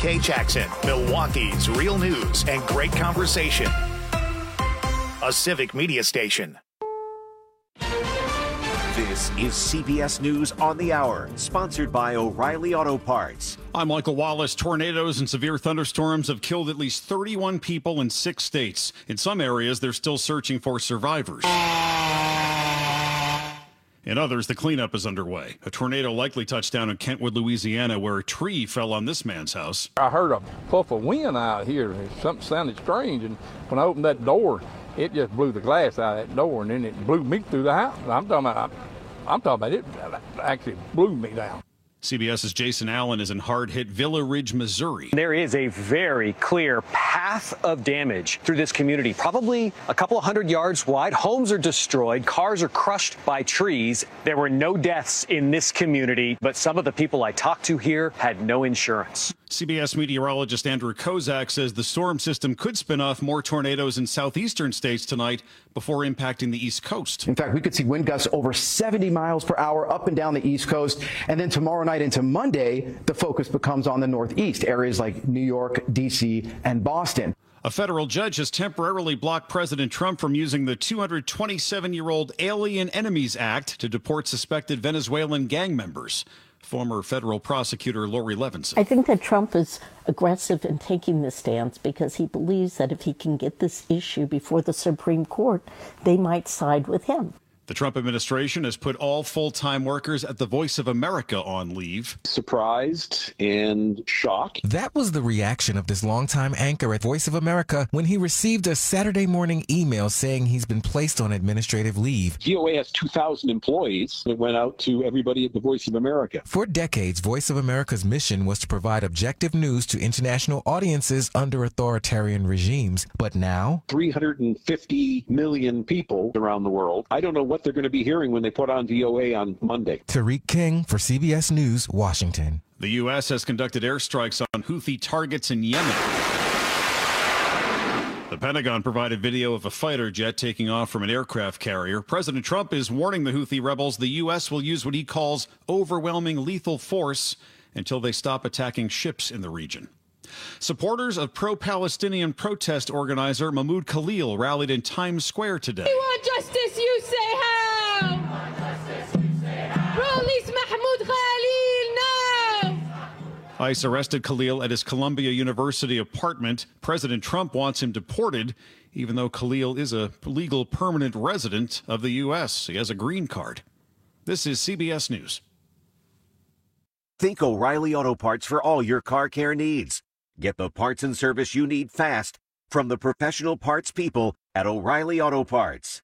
WK Jackson, Milwaukee's real news and great conversation. A civic media station. This is CBS News on the Hour, sponsored by O'Reilly Auto Parts. I'm Michael Wallace. Tornadoes and severe thunderstorms have killed at least 31 people in 6 states. In some areas, they're still searching for survivors. In others, the cleanup is underway. A tornado likely touched down in Kentwood, Louisiana, where a tree fell on this man's house. I heard a puff of wind out here. Something sounded strange, and when I opened that door, it just blew the glass out of that door, and then it blew me through the house. I'm talking about it actually blew me down. CBS's Jason Allen is in hard-hit Villa Ridge, Missouri. There is a very clear path of damage through this community, probably a couple of 100 yards wide. Homes are destroyed. Cars are crushed by trees. There were no deaths in this community, but some of the people I talked to here had no insurance. CBS meteorologist Andrew Kozak says the storm system could spin off more tornadoes in southeastern states tonight before impacting the East Coast. In fact, we could see wind gusts over 70 miles per hour up and down the East Coast. And then tomorrow night into Monday, the focus becomes on the Northeast, areas like New York, D.C., and Boston. A federal judge has temporarily blocked President Trump from using the 227-year-old Alien Enemies Act to deport suspected Venezuelan gang members. Former federal prosecutor Lori Levinson. I think that Trump is aggressive in taking this stance because he believes that if he can get this issue before the Supreme Court, they might side with him. The Trump administration has put all full-time workers at the Voice of America on leave. Surprised and shocked. That was the reaction of this longtime anchor at Voice of America when he received a Saturday morning email saying he's been placed on administrative leave. VOA has 2,000 employees that went out to everybody at the Voice of America. For decades, Voice of America's mission was to provide objective news to international audiences under authoritarian regimes. But now, 350 million people around the world. I don't know what they're going to be hearing when they put on VOA on Monday. Tariq King for CBS News, Washington. The U.S. has conducted airstrikes on Houthi targets in Yemen. The Pentagon provided video of a fighter jet taking off from an aircraft carrier. President Trump is warning the Houthi rebels the U.S. will use what he calls overwhelming lethal force until they stop attacking ships in the region. Supporters of pro-Palestinian protest organizer Mahmoud Khalil rallied in Times Square today. We want justice, you say how? Release Mahmoud Khalil now! ICE arrested Khalil at his Columbia University apartment. President Trump wants him deported, even though Khalil is a legal permanent resident of the U.S. He has a green card. This is CBS News. Think O'Reilly Auto Parts for all your car care needs. Get the parts and service you need fast from the professional parts people at O'Reilly Auto Parts.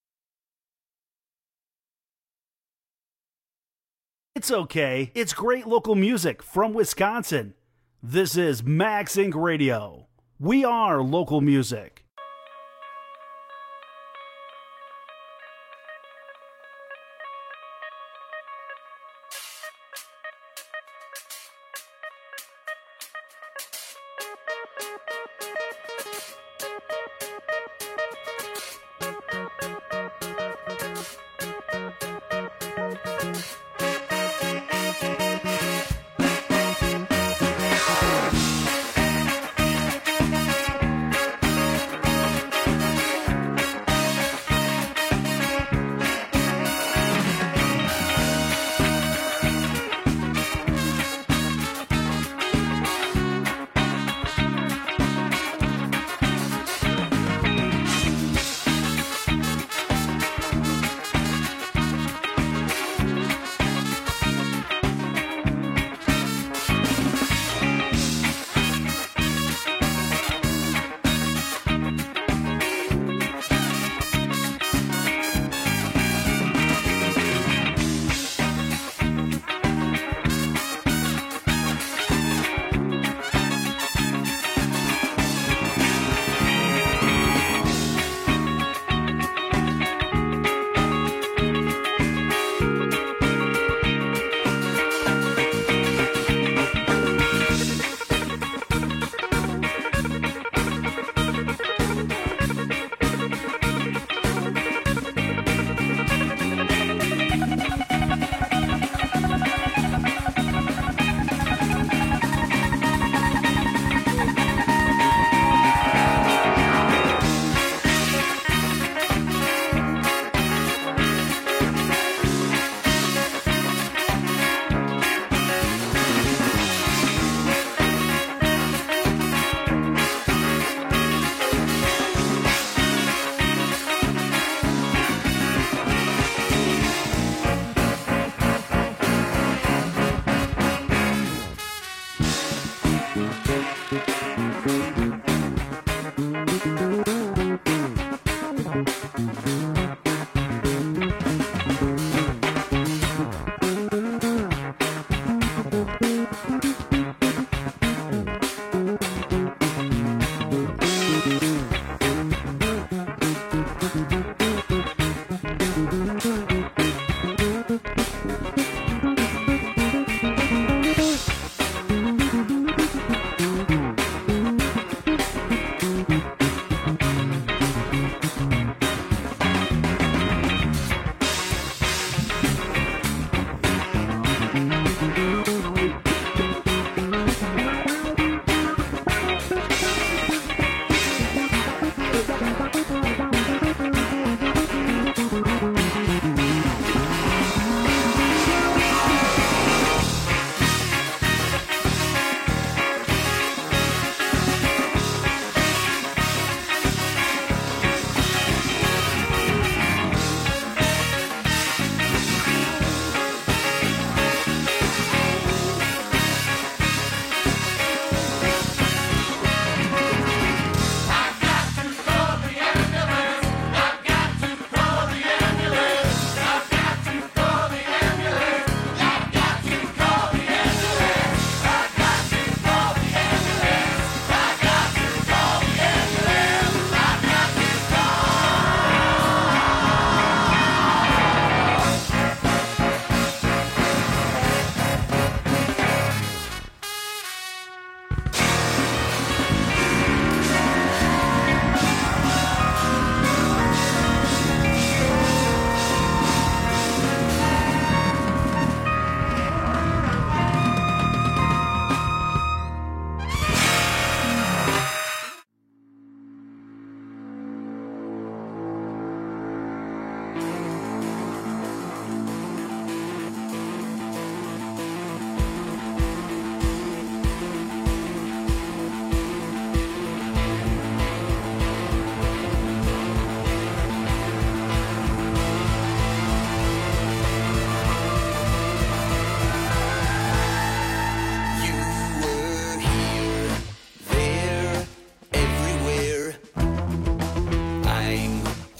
It's okay. It's great local music from Wisconsin. This is Max Inc. Radio. We are local music.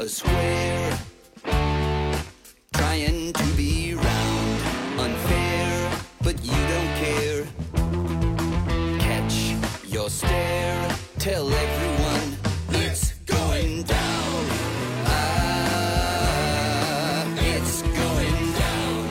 a square, trying to be round, unfair, but you don't care. Catch your stare, tell everyone it's going down. It's going down.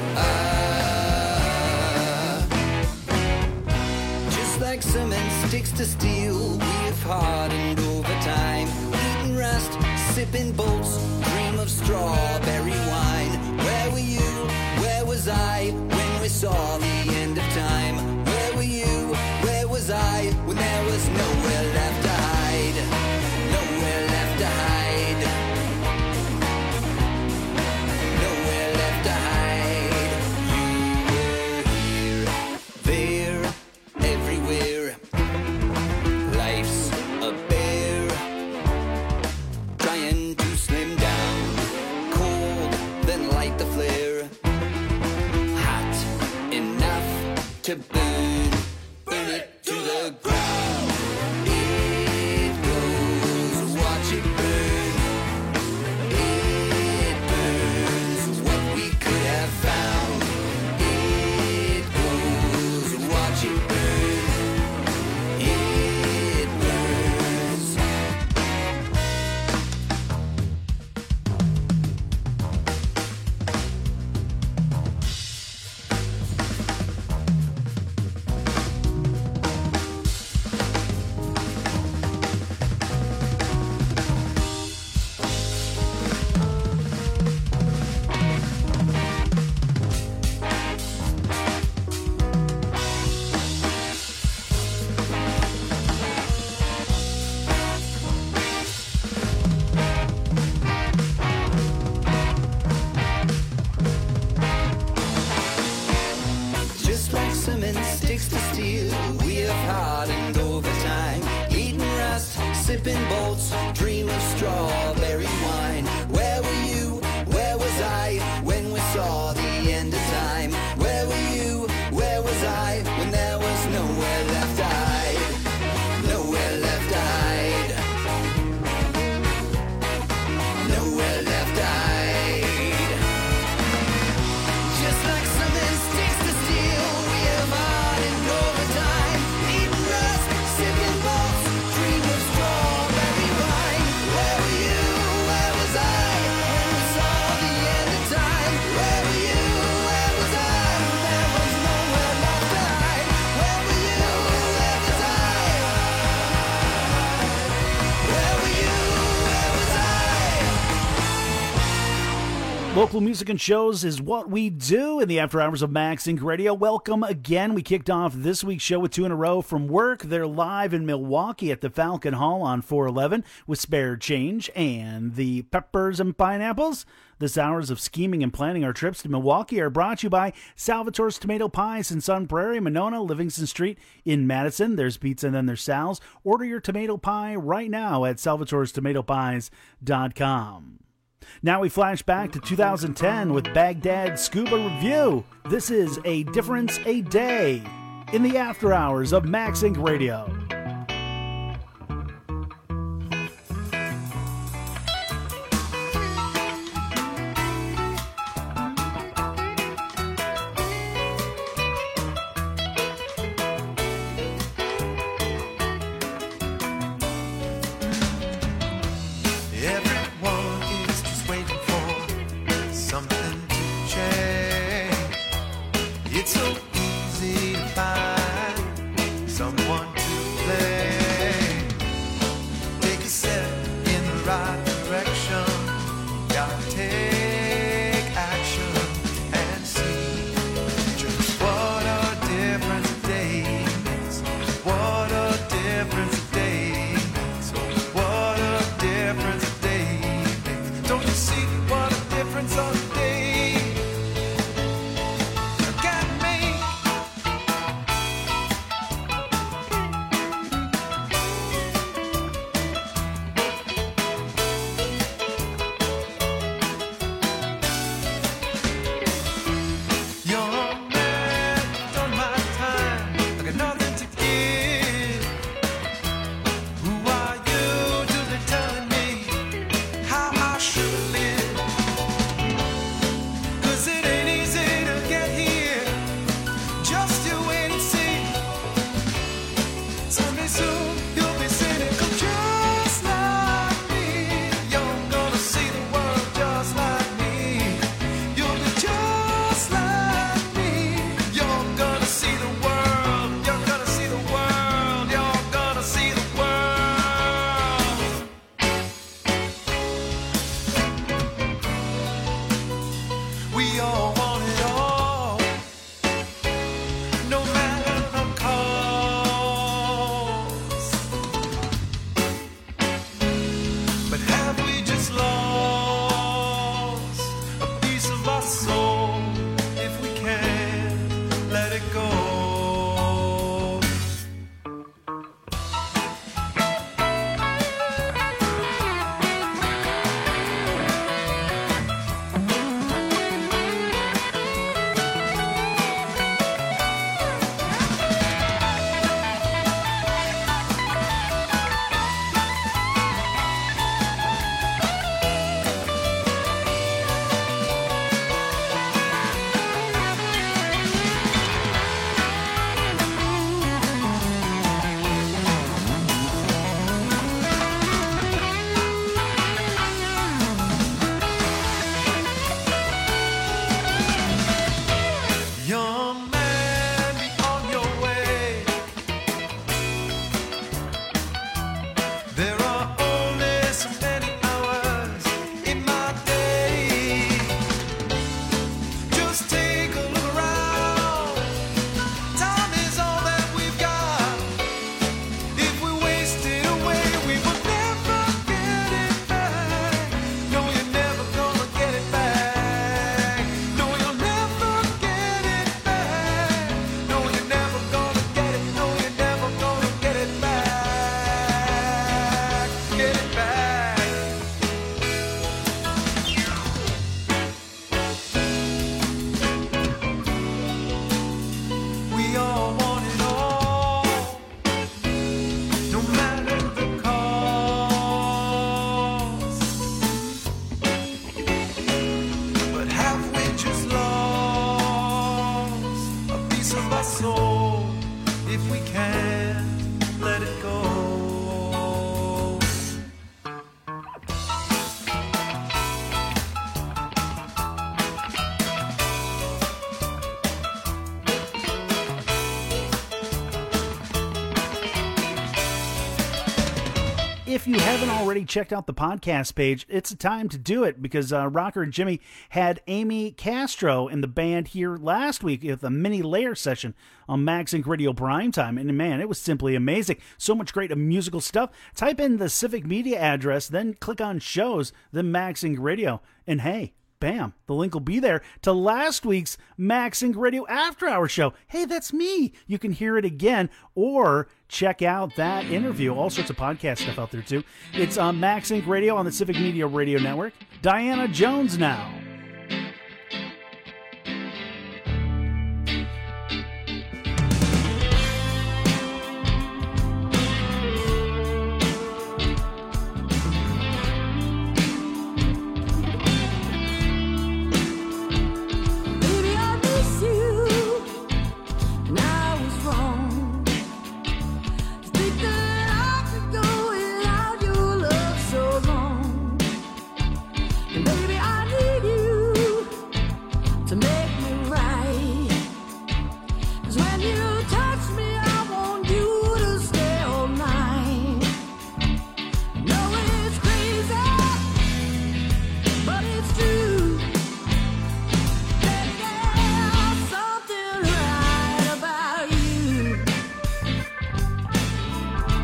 Just like cement sticks to steel, we've hardened over time. Eating rust, sipping bolts, dream of strawberry wine. Where were you? Where was I when we saw the end of time? Where were you? Where was I when there was nowhere left to hide? Nowhere left to hide. Nowhere left to hide. You were here, there, everywhere. Life's a bear, trying to slim down. Cold, then light the flare. Hot enough to burn, burn it to the ground. It goes, watch it burn. It burns what we could have found. It goes, watch it burn. It burns. Just like cement sticks to steel, we have hardened over time. Eating rust, sipping bolts, dream of strawberry wine. Where were you? Where was I when we saw the end of time? Where were you? Where was I when there was nowhere left to hide? Nowhere left to hide. Nowhere left to hide. Just like cement sticks to steel, we have hardened over time. Eating rust, sipping bolts, dream of strawberry wine. Where were you? Where was I when we saw the end of time? Where were you? Where was I? There was nowhere left to hide. Where were you? Where was I? Where were you? Where was I? Local music and shows is what we do in the after hours of Max Inc. Radio. Welcome again. We kicked off this week's show with two in a row from work. They're live in Milwaukee at the Falcon Hall on 411 with Spare Change and the Peppers and Pineapples. This hours of scheming and planning our trips to Milwaukee are brought to you by Salvatore's Tomato Pies in Sun Prairie, Monona, Livingston Street in Madison. There's pizza and then there's Sal's. Order your tomato pie right now at salvatorestomatopies.com. Now we flash back to 2010 with Baghdad Scuba Review. This is A Difference a Day in the after hours of Max Inc. Radio. Everyone is just waiting for something to change. It's so easy to find someone to play. Take a step in the right direction. Gotta take action and see just what a difference a day makes. What a difference a day makes. What a difference a day makes. Don't you see what a difference a day can make? Soon you'll be cynical just like me. You're gonna see the world just like me. You'll be just like me. You're gonna see the world. You're gonna see the world. You're gonna see the world. We all want it all, no matter the cost. But have we just lost a piece of our soul? If we can't let it go. Young man, be on your way. There are only so many hours in my day. Just take a look around. Time is all that we've got. If we waste it away, we will never get it back. No, you're never gonna get it back. No, you'll never get it back. No, you're never gonna get it. No, you're never gonna get it back. Get it back. We all want it all, no matter the cost. But have we just lost a piece of our soul? If we can't let it go. If you haven't already checked out the podcast page, it's a time to do it because Rocker and Jimmy had Amy Castro in the band here last week with a mini layer session on Max Inc. Radio Primetime. And man, it was simply amazing. So much great musical stuff. Type in the Civic Media address, then click on shows, then Max Inc. Radio. And hey, bam, the link will be there to last week's Max Inc. Radio After Hours show. Hey, that's me. You can hear it again or check out that interview. All sorts of podcast stuff out there, too. It's on Max Inc. Radio on the Civic Media Radio Network. Diana Jones now. Baby, I miss you, and I was wrong to think that I could go without your love so long. And baby, I need you to make me right. 'Cause when you touch me, I want you to stay all night. No, it's crazy, but it's true. There's something right about you.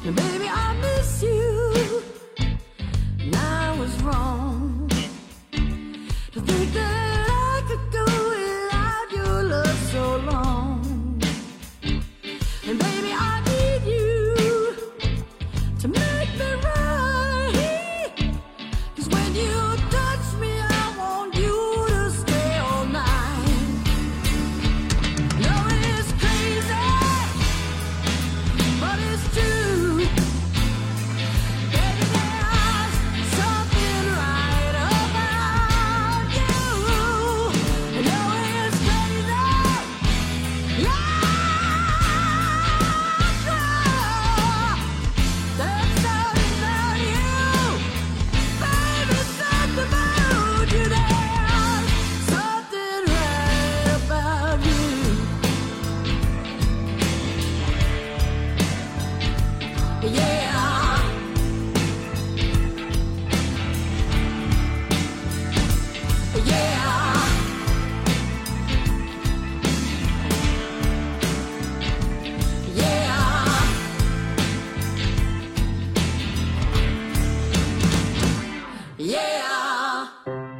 Baby, I miss you, and I was wrong to think that I could go without your love so long. And baby, I need you to make me right, 'cause when you touch me, I want you to stay all night. No, it's crazy, but it's true. Baby, there's something right about you. No, it's crazy, yeah, there's something about you. Baby, something about you. There's something right about you. Yeah. Yeah.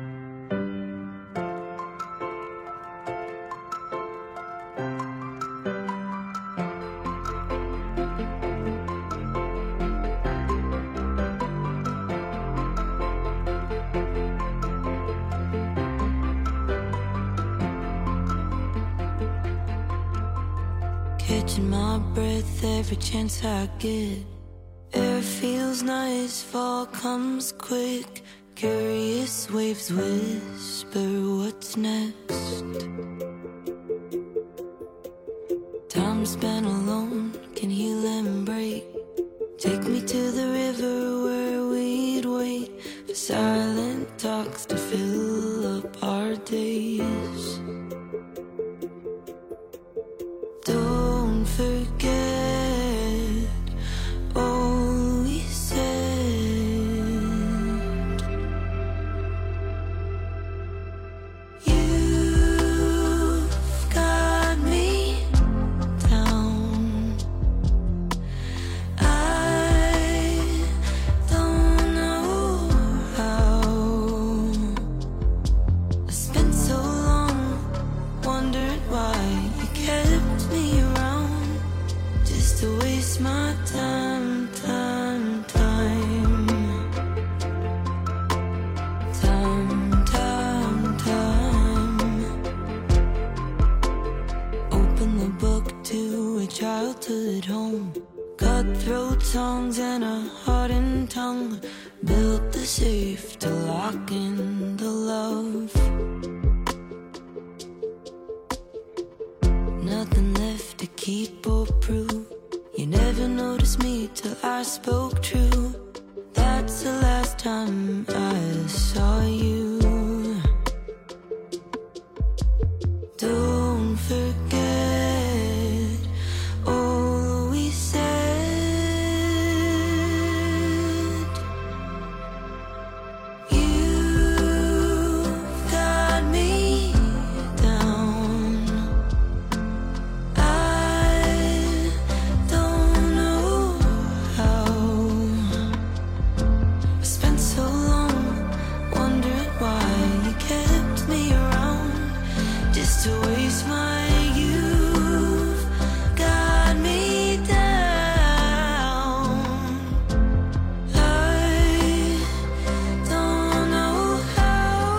Catching my breath every chance I get. Air feels nice, fall comes quick. Curious waves whisper what's next. Time spent alone can heal and break. Take me to the river where we'd wait for silent talks to fill up our days. Don't forget all we said. You've got me down. I don't know how. I spent so long wondering why you kept me around, just to waste my time, time, time. Time, time, time. Open the book to a childhood home. Cutthroat songs and a hardened tongue. Built the safe to lock in the love. Nothing left to keep or prove. You never noticed me till I spoke true. That's the last time I saw you. Don't forget all we said. You've got me down. I don't know how. I spent so long wondering why you kept me around, just to waste my youth. Got me down. I don't know how.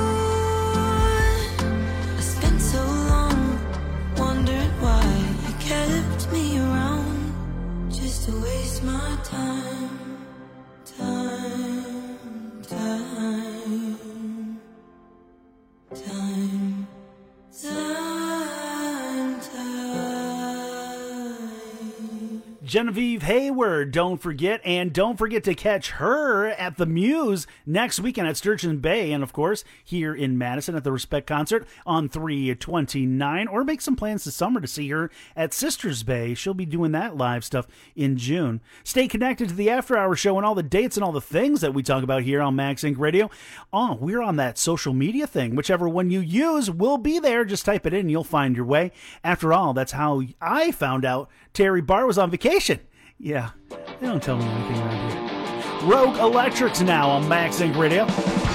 I spent so long wondering why you kept me around, just to waste my time, time, time, time, time, time. Genevieve Hayward, don't forget. And don't forget to catch her at the Muse next weekend at Sturgeon Bay. And, of course, here in Madison at the Respect Concert on 3/29. Or make some plans this summer to see her at Sisters Bay. She'll be doing that live stuff in June. Stay connected to the After Hour Show and all the dates and all the things that we talk about here on Max Inc. Radio. Oh, we're on that social media thing. Whichever one you use will be there. Just type it in and you'll find your way. After all, that's how I found out Terry Barr was on vacation. Yeah, They don't tell me anything around here. Rogue Electrics now on Max Inc. Radio.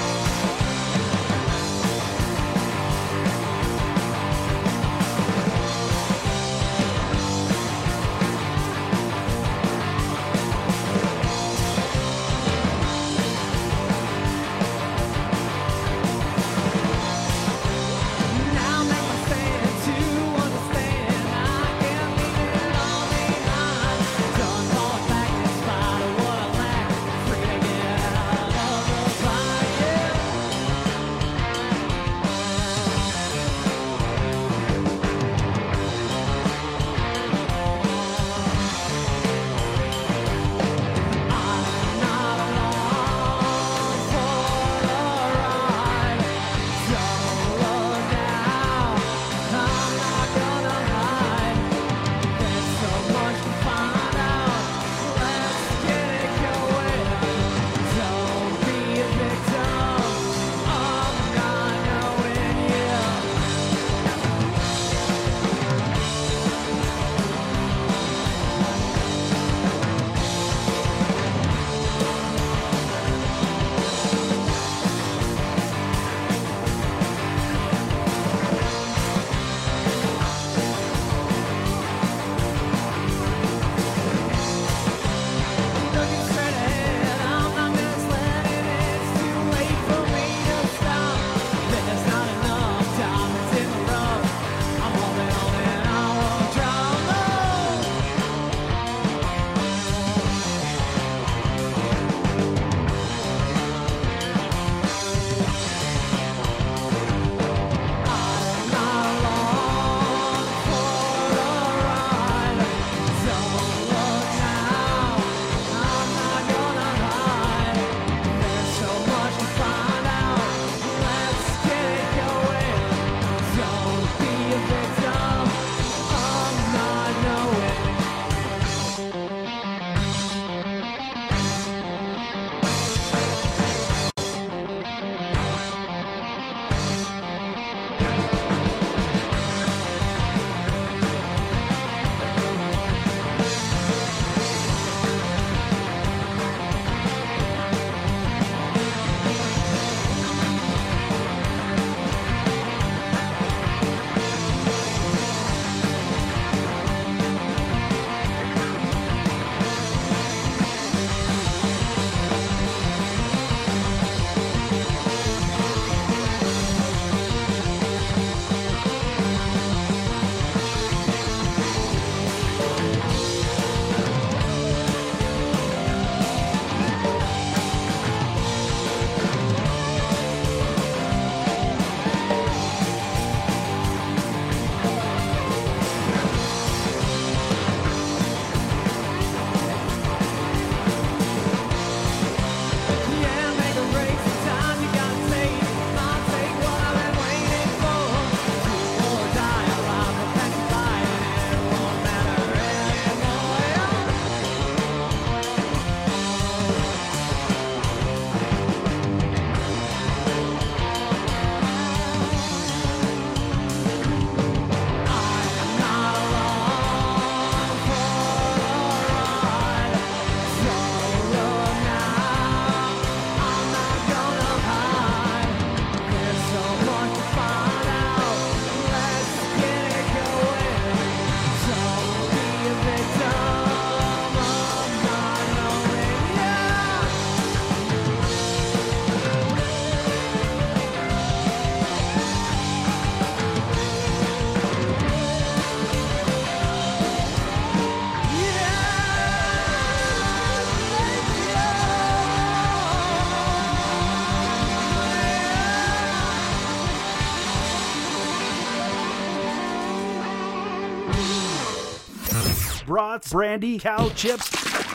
brats, brandy, cow chips,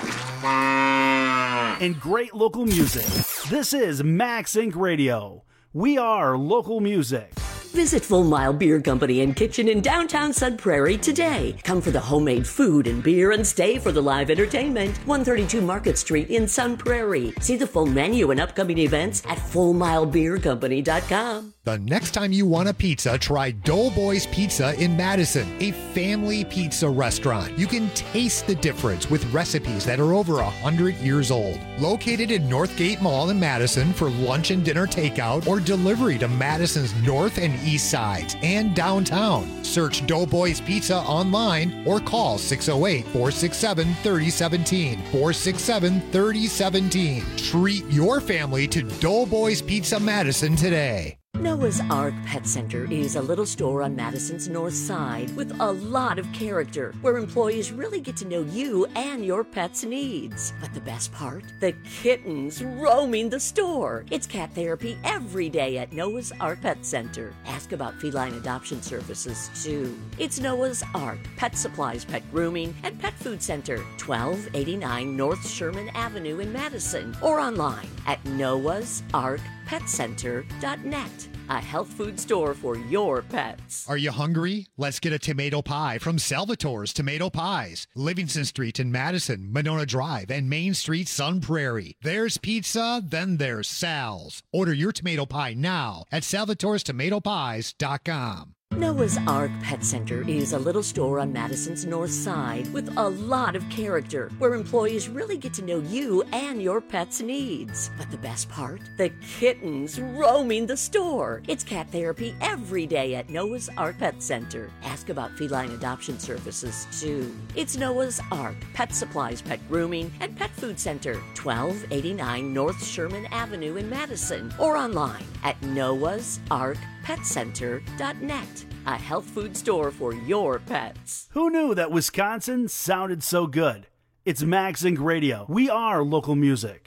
and great local music. This is Max Inc. Radio. We are local music. Visit Full Mile Beer Company and Kitchen in downtown Sun Prairie today. Come for the homemade food and beer and stay for the live entertainment. 132 Market Street in Sun Prairie. See the full menu and upcoming events at FullMileBeerCompany.com. The next time you want a pizza, try Doughboys Pizza in Madison, a family pizza restaurant. You can taste the difference with recipes that are over 100 years old. Located in Northgate Mall in Madison for lunch and dinner takeout or delivery to Madison's north and east sides and downtown. Search Doughboys Pizza online or call 608-467-3017. 467-3017. Treat your family to Doughboys Pizza Madison today. Noah's Ark Pet Center is a little store on Madison's north side with a lot of character where employees really get to know you and your pet's needs. But the best part? The kittens roaming the store. It's cat therapy every day at Noah's Ark Pet Center. Ask about feline adoption services too. It's Noah's Ark Pet Supplies, Pet Grooming, and Pet Food Center, 1289 North Sherman Avenue in Madison, or online at noahsarkpetcenter.net. A health food store for your pets. Are you hungry? Let's get a tomato pie from Salvatore's Tomato Pies. Livingston Street in Madison, Monona Drive, and Main Street, Sun Prairie. There's pizza, then there's Sal's. Order your tomato pie now at salvatorestomatopies.com. Noah's Ark Pet Center is a little store on Madison's north side with a lot of character where employees really get to know you and your pet's needs. But the best part? The kittens roaming the store. It's cat therapy every day at Noah's Ark Pet Center. Ask about feline adoption services too. It's Noah's Ark Pet Supplies, Pet Grooming, and Pet Food Center, 1289 North Sherman Avenue in Madison, or online at noahsarkpetcenter.net. A health food store for your pets. Who knew that Wisconsin sounded so good? It's Max Inc. Radio. We are local music.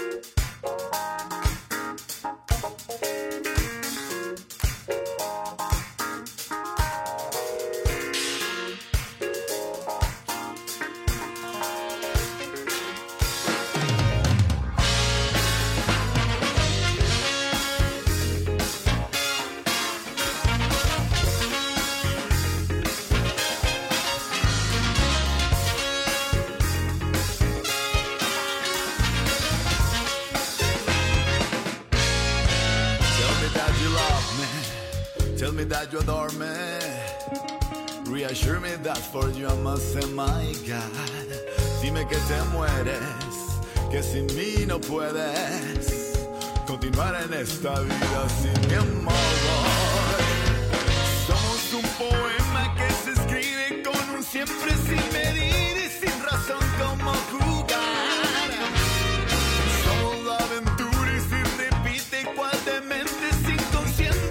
You adore me. Reassure me that for you I must say my God. Dime que te mueres, que sin mí no puedes continuar en esta vida sin mi amor. Somos un poema que se escribe con un siempre sin medir y sin razón como jugar. Somos la aventura y si repite igual de mentes inconscientes.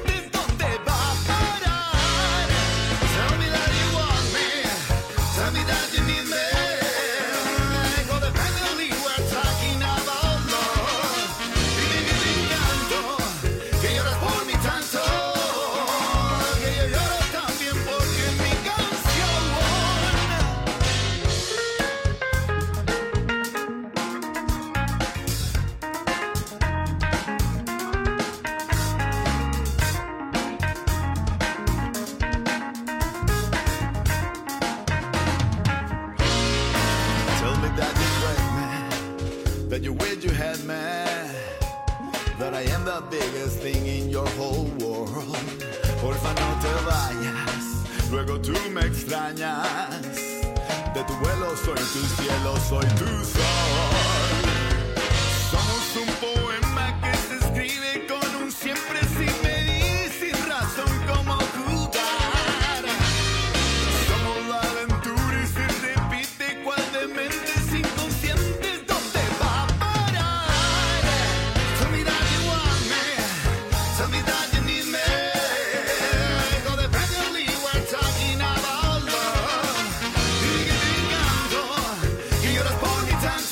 Biggest thing in your whole world. Porfa, no te vayas, luego tú me extrañas. De tu vuelo soy tu cielo, soy tu sol. Somos un poema que se escribe con un siempre sin medir, sin razón como jugar. Somos la aventura y se repite cual de mentes inconscientes. ¿Dónde va a parar? Tell me that you want me. Tell me that you need me. Codependently we're talking about love. Y que te encanto, que lloras por mi tanto.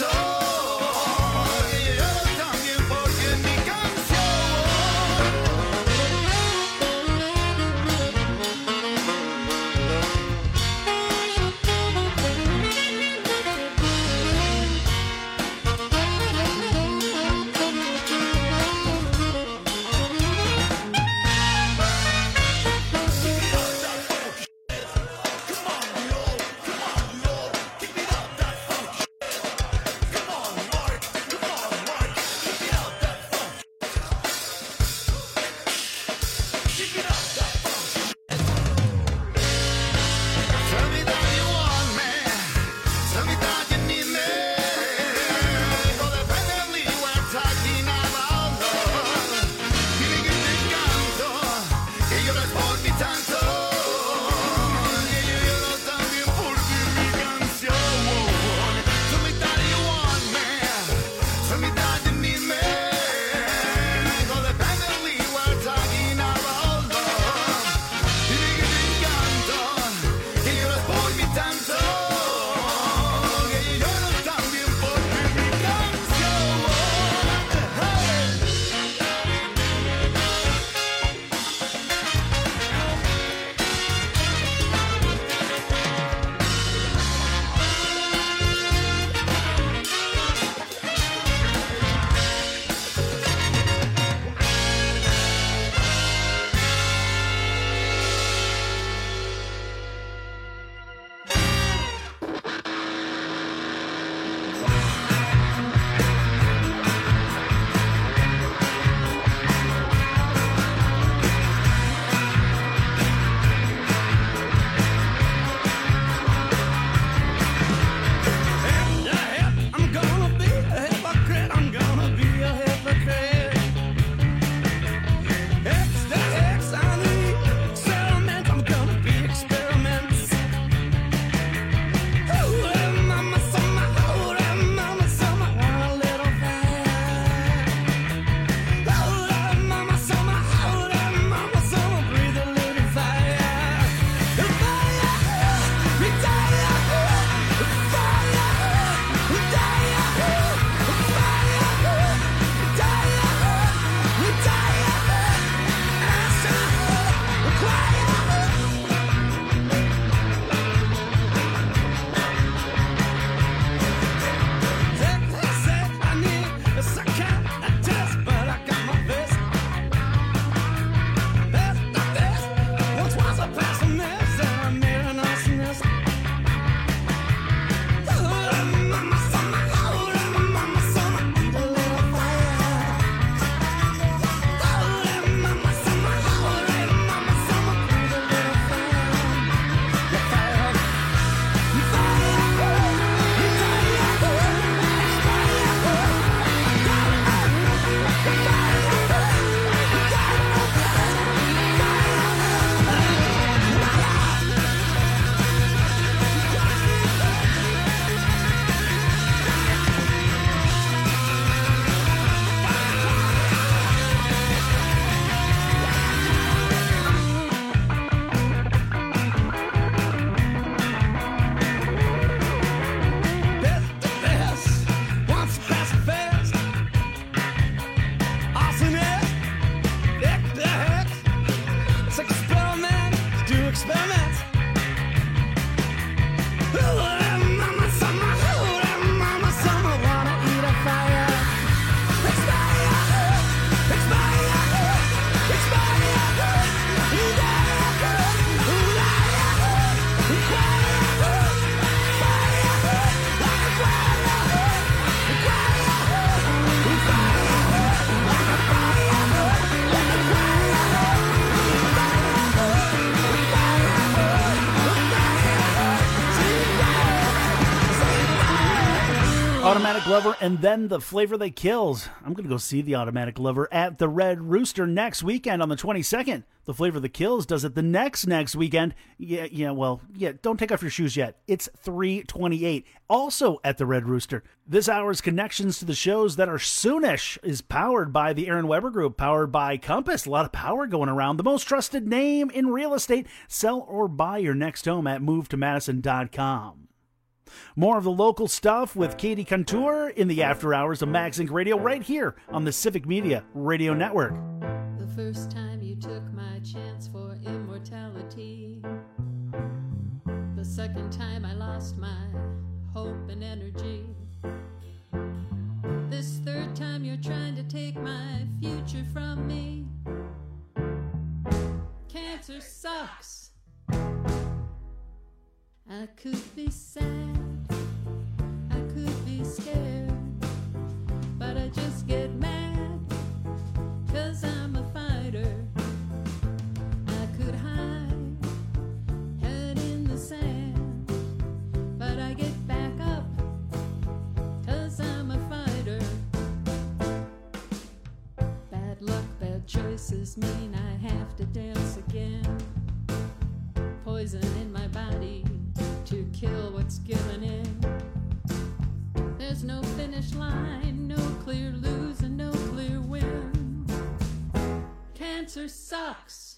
Automatic Lover, and then The Flavor That Kills. I'm going to go see the Automatic Lover at the Red Rooster next weekend on the 22nd. The Flavor That Kills does it the next weekend. Don't take off your shoes yet. It's 3/28, also at the Red Rooster. This hour's connections to the shows that are soonish is powered by the Aaron Weber Group, powered by Compass. A lot of power going around. The most trusted name in real estate. Sell or buy your next home at movetomadison.com. More of the local stuff with Katie Contour in the after hours of Max Inc. Radio right here on the Civic Media Radio Network. The first time you took my chance for immortality. The second time I lost my hope and energy. This third time you're trying to take my future from me. Cancer sucks. I could be sad, I could be scared, but I just get mad, 'cause I'm a fighter. I could hide, head in the sand, but I get back up, 'cause I'm a fighter. Bad luck, bad choices mean I have to dance again. Poison in my body to kill what's given in. There's no finish line, no clear lose and no clear win. Cancer sucks.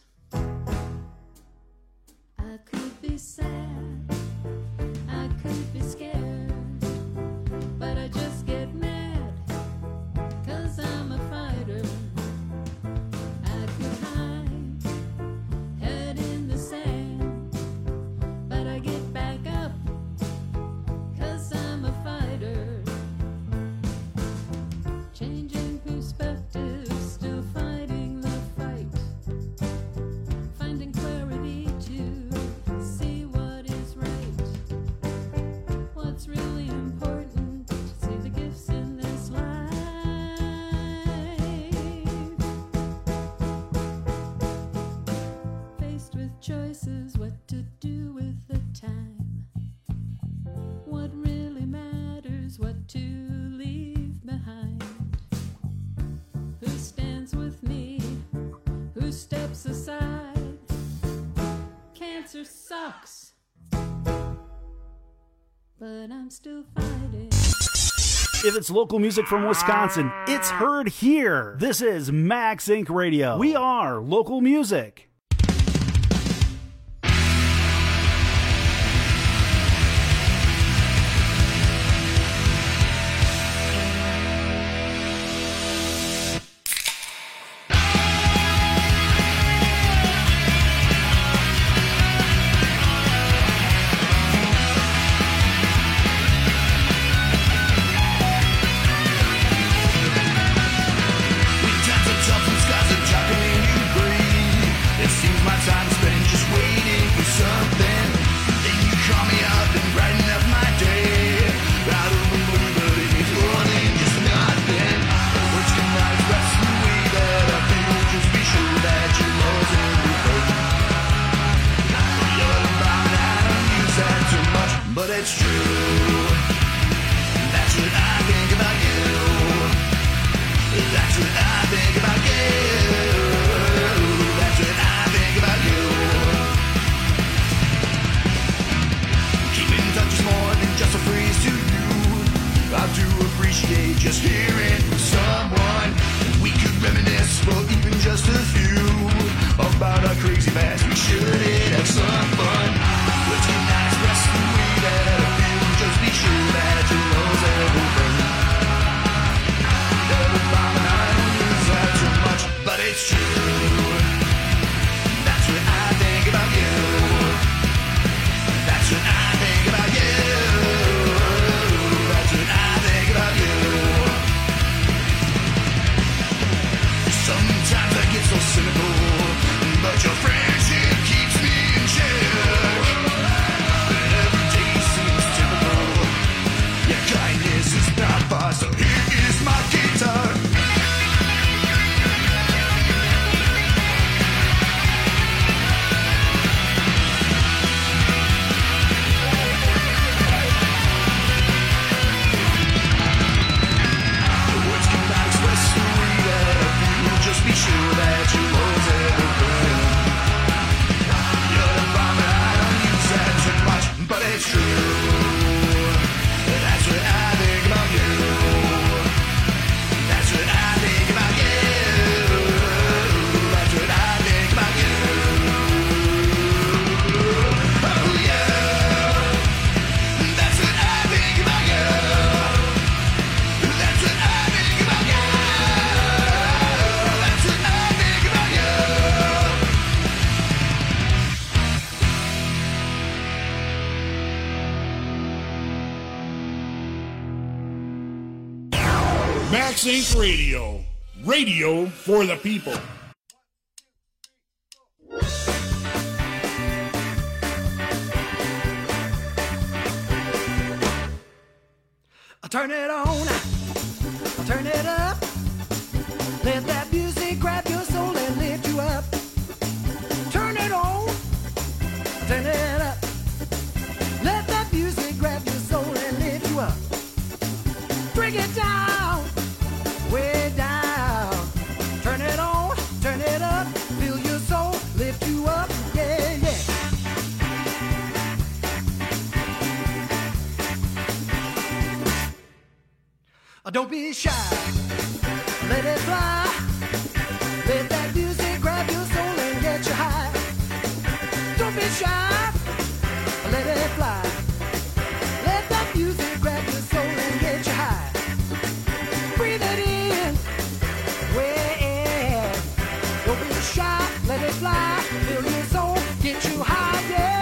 I could be sad, I could be scared, but I just get mad, 'cause I'm a fighter. I could hide, head in the sand, but I get back up, 'cause I'm a fighter. Changing perspective, still fighting the fight. Finding clarity to see what is right. What's really important, see the gifts in this life. Faced with choices, what to do with the time. What really matters, what to leave behind. Who stands with me, who steps aside. Cancer sucks, but I'm still fighting. If it's local music from Wisconsin, it's heard here. This is Max Inc. Radio. We are local music. But it's true. That's what I think about you. That's what I think about you. That's what I think about you. Keep in touch is more than just a phrase to you. I do appreciate just hearing from someone. We could reminisce for even just a few about our crazy past. We should have some fun. Let's get nice, express the way that I feel. Just be sure that your nose are open. Never mind, I don't use that too much, but it's true. That's what I think about you. That's what I think about you. That's what I think about you. Sometimes I get so cynical, but your friendship keeps me in check. Every day seems typical. Your kindness is not far, so here is my guitar. Max Inc. Radio. Radio for the people. Turn it on, turn it up. Let that music grab your soul and lift you up. Turn it on, turn it up. Let that music grab your soul and lift you up. Bring it down, way down. Turn it on, turn it up. Feel your soul, lift you up, yeah, yeah. Don't be shy, let it fly. Let that music grab your soul and get you high. Don't be shy, let it fly. Let that music grab your soul and get you high. Breathe it in, way in. Don't be shy, let it fly. Feel your soul, get you high, yeah.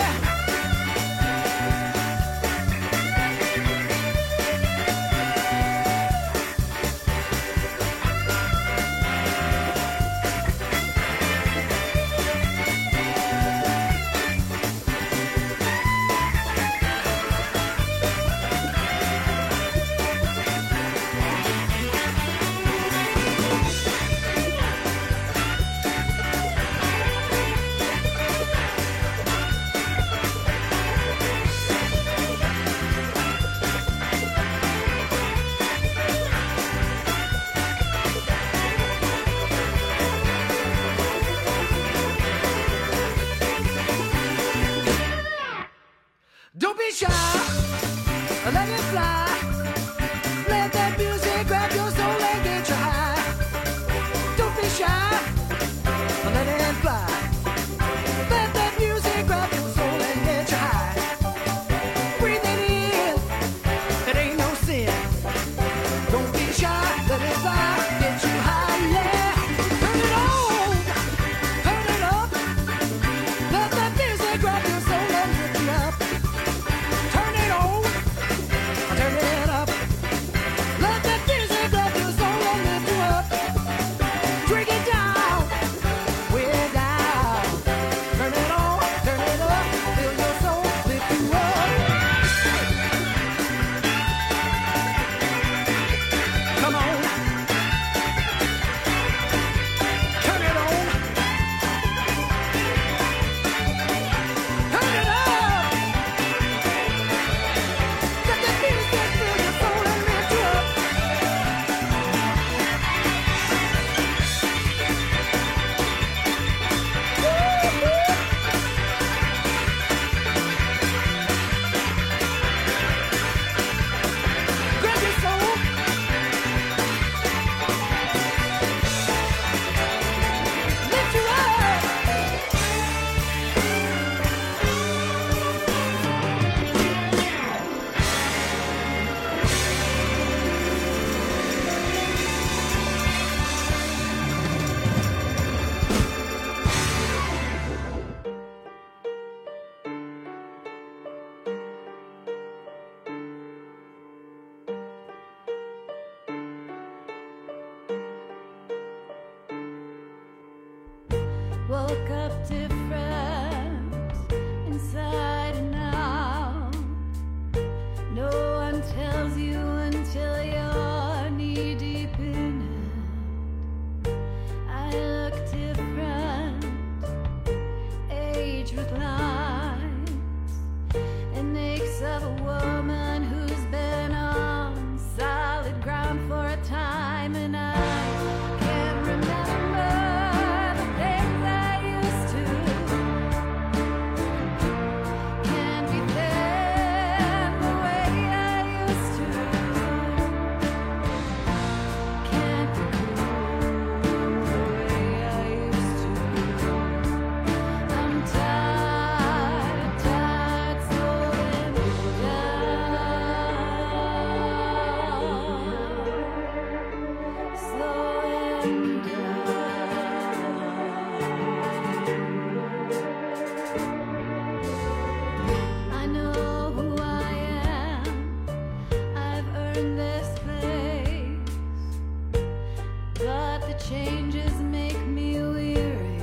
Don't be shy, let it fly. Let that music grab your soul and get you high. Don't be shy, let it fly. Let that music grab your soul and get you high. Breathe it in, it ain't no sin. Don't be shy, let it fly, get you high, yeah. Turn it on, turn it up. Let that music grab your soul and lift you up. Turn it on, turn it up. Let that music grab your soul and lift you up. Drink it down, way down. Turn it on, turn it up. Feel your soul lift you up. Come on, turn it on, turn it up. Let that music fill your soul and lift you up. Grab your soul. Lift you up. Woke up different inside and out. No one tells you until you're knee deep in it. I look different, age with lines, and makes of a woman who's been on solid ground for a time, and I can't remember the things I used to. Can't be thin the way I used to. Can't be cool the way I used to. I'm tired, tired, slowing down. changes make me weary.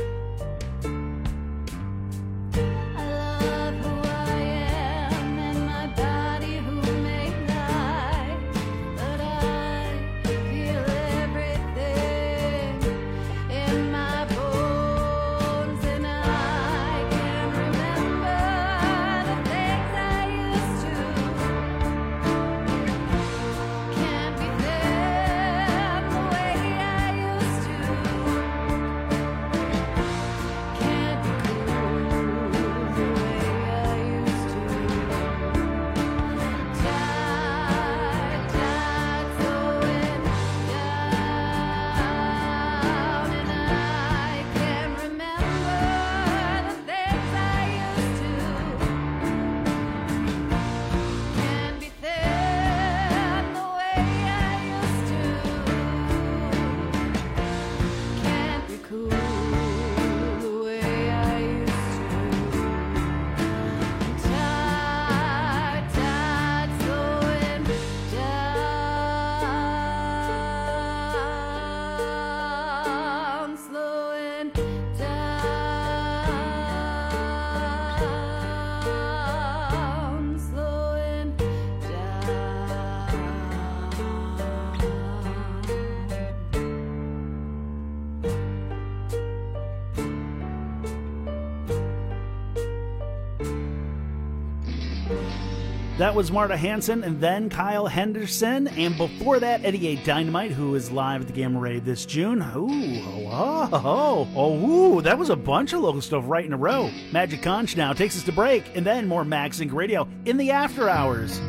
I love who I am and my body who may lie, but I feel everything in my bones, and I can remember the things I used to. Can't be there the way I used to. Can't be cool the way I used to. Tide, slowing down, and I can remember the things I used to. Can't be there the way I used to. Can't be cool the way I used to. Tide, slowing down, slowing down, slowing That was Marta Hanson and then Kyle Henderson. And before that, Eddie A. Dynamite, who is live at the Gamma Ray this June. Ooh, that was a bunch of local stuff right in a row. Magic Conch now takes us to break, and then more Max Inc. Radio in the after hours.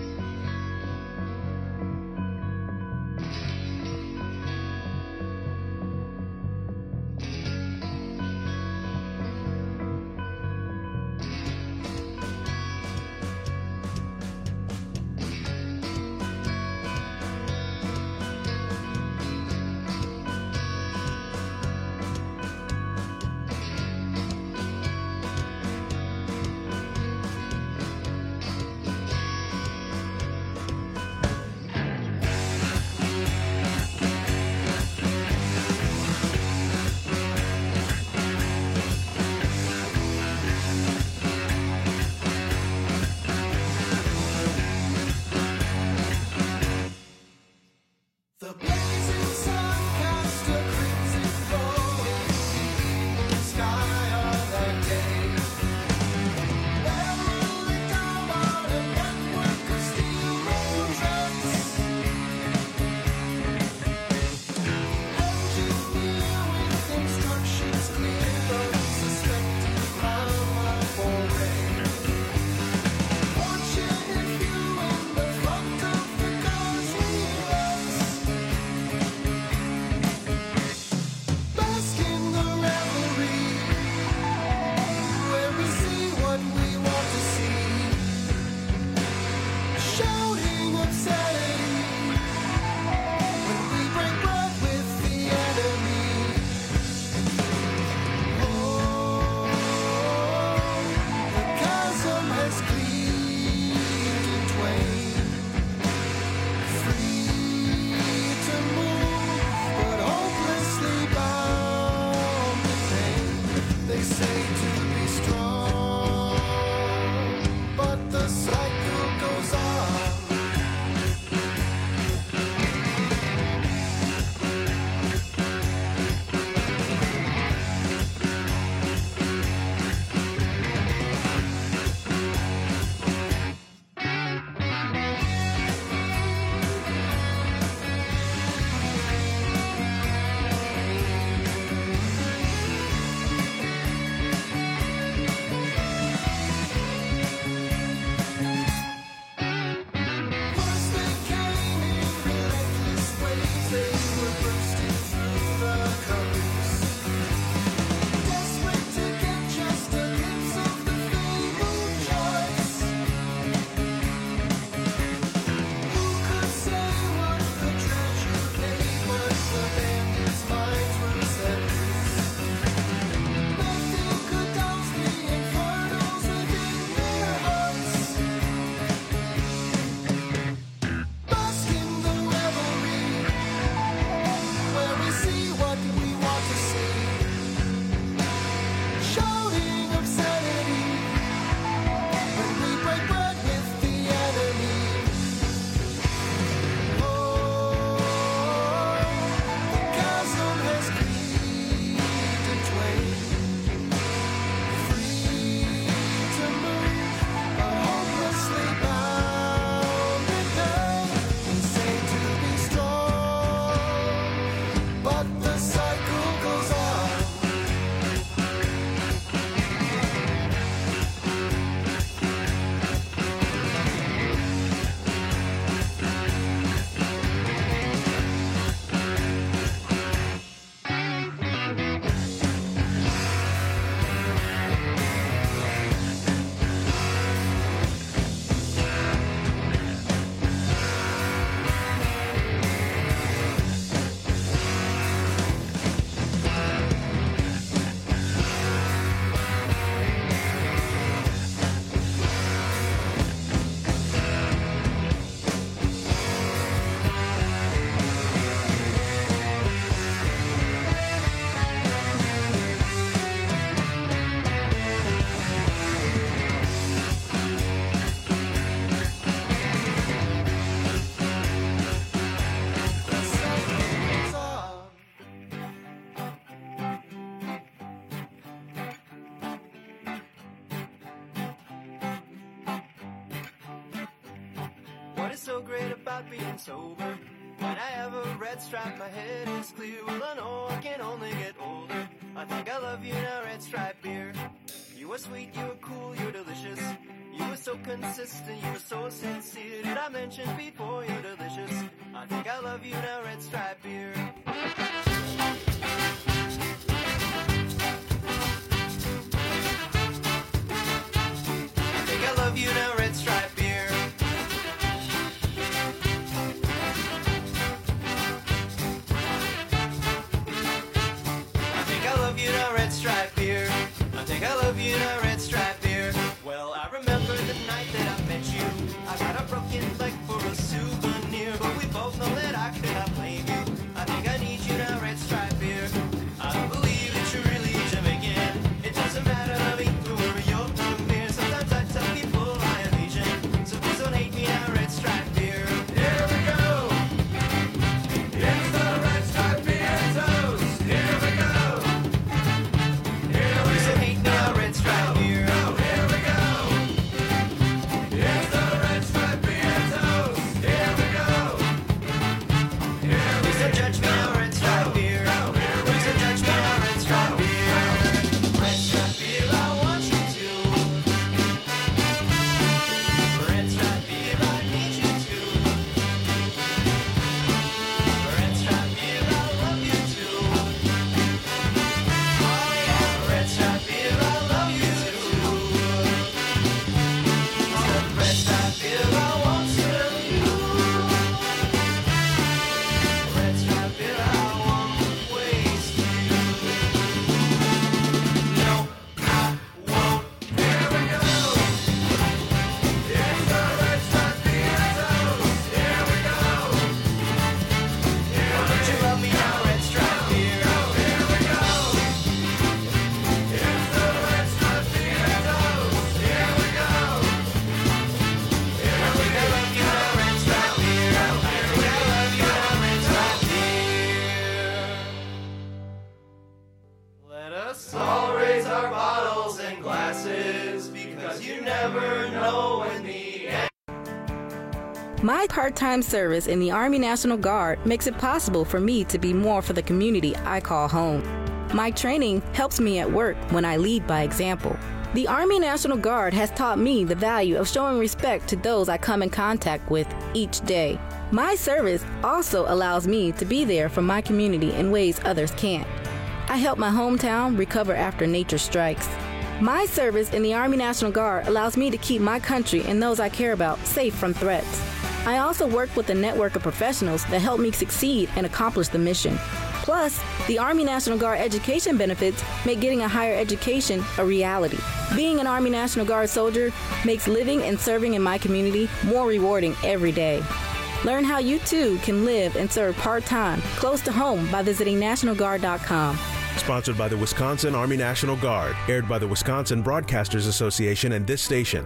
What is so great about being sober? When I have a red stripe, my head is clear. Well, I know I can only get older. I think I love you now, Red Stripe beer. You were sweet, you were cool, you're delicious. You were so consistent, you were so sincere. Did I mention before you're delicious? I think I love you now, Red Stripe beer. I think I love you now, Red Stripe beer. I think I love you now, Red Stripe beer. I think I love you now, Red Stripe beer. Well, I remember the night that I met you. I got a broken leg for a souvenir, but we both know that I could not blame you. I think I need you now, Red Stripe beer. I don't believe that you're really Jamaican. It doesn't matter, loving whoever you're from here. Sometimes I tell people I am Asian, so please don't hate me now, Red Stripe beer. Here we go. It's the Red Stripe beer toast. Here we go. Here we go. So hate now, Red Stripe beer. Here we go. It's the Red Stripe beer toast. Here we go. Please don't judge me now, Red Stripe beer. Please don't judge me now, Red Stripe beer. Red Stripe beer, I want you to. Red Stripe beer, I need you to. Red Stripe beer, I love you too. Oh yeah, Red Stripe beer, I love you too. Red Stripe beer, I want to love you. Red Stripe beer, I won't waste you. No, I won't. Here we go. It's the Red Stripe beer toast. Here we go. Don't you love me now, Red Stripe beer? Here we go. It's the Red Stripe beer toast. Here we go. I think I love you now, Red Stripe beer. I think I love you now, Red Stripe beer. Let us all raise our bottles and glasses, because you never know when the end. My part-time service in the Army National Guard makes it possible for me to be more for the community I call home. My training helps me at work when I lead by example. The Army National Guard has taught me the value of showing respect to those I come in contact with each day. My service also allows me to be there for my community in ways others can't. I help my hometown recover after nature strikes. My service in the Army National Guard allows me to keep my country and those I care about safe from threats. I also work with a network of professionals that help me succeed and accomplish the mission. Plus, the Army National Guard education benefits make getting a higher education a reality. Being an Army National Guard soldier makes living and serving in my community more rewarding every day. Learn how you too can live and serve part-time close to home by visiting NationalGuard.com. Sponsored by the Wisconsin Army National Guard. Aired by the Wisconsin Broadcasters Association and this station.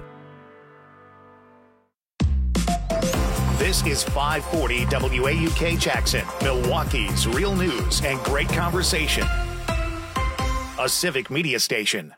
This is 540 WAUK Jackson, Milwaukee's real news and great conversation. A civic media station.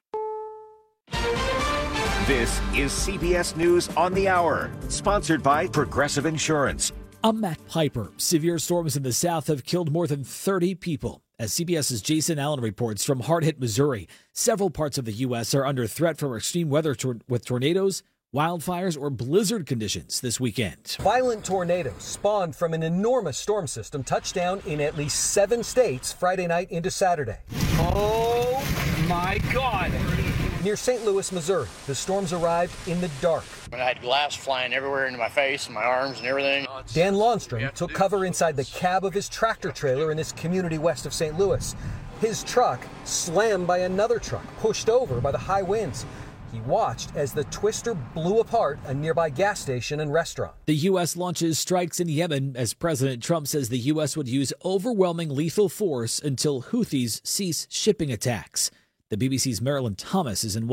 This is CBS News on the Hour, sponsored by Progressive Insurance. I'm Matt Piper. Severe storms in the south have killed more than 30 people. As CBS's Jason Allen reports from hard-hit Missouri, several parts of the U.S. are under threat from extreme weather with tornadoes, wildfires, or blizzard conditions this weekend. Violent tornadoes spawned from an enormous storm system touched down in at least 7 states Friday night into Saturday. Oh my God! Near St. Louis, Missouri, the storms arrived in the dark. I had glass flying everywhere into my face and my arms and everything. Dan Lawnstrom took cover inside the cab of his tractor trailer in this community west of St. Louis. His truck slammed by another truck, pushed over by the high winds. He watched as the twister blew apart a nearby gas station and restaurant. The U.S. launches strikes in Yemen as President Trump says the U.S. would use overwhelming lethal force until Houthis cease shipping attacks. The BBC's Marilyn Thomas is in